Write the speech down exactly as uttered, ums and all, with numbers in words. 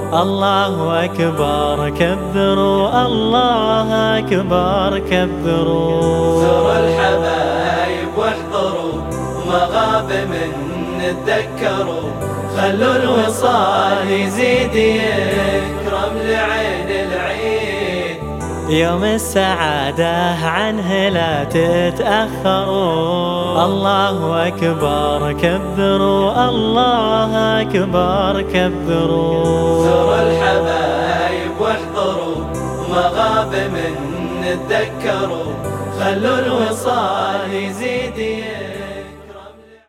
الله أكبر كبروا، الله أكبر كبروا. زوروا الحبايب واحضروا، مغابم نتذكروا، خلوا الوصال يزيد يكرم لعين العيد. يوم السعادة عنه لا تتأخروا، الله أكبر كبروا، الله أكبر كبروا. زوروا الحبايب واحضروا، مغابم نتذكروا، خلوا الوصال يزيد